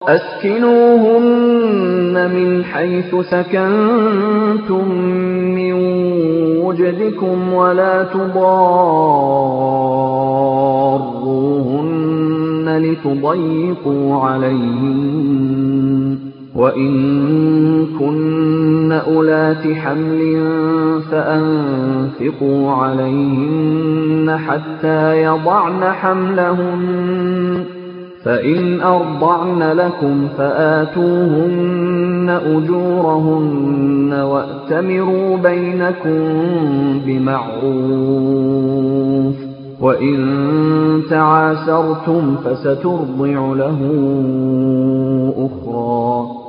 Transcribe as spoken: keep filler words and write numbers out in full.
أسكنوهن من حيث سكنتم من وجدكم ولا تضاروهن لتضيقوا عليهن وإن كن أولات حمل فأنفقوا عليهن حتى يضعن حملهن فإن أرضعن لكم فآتوهن أجورهن وأتمروا بينكم بمعروف وإن تعاسرتم فسترضع له أخرى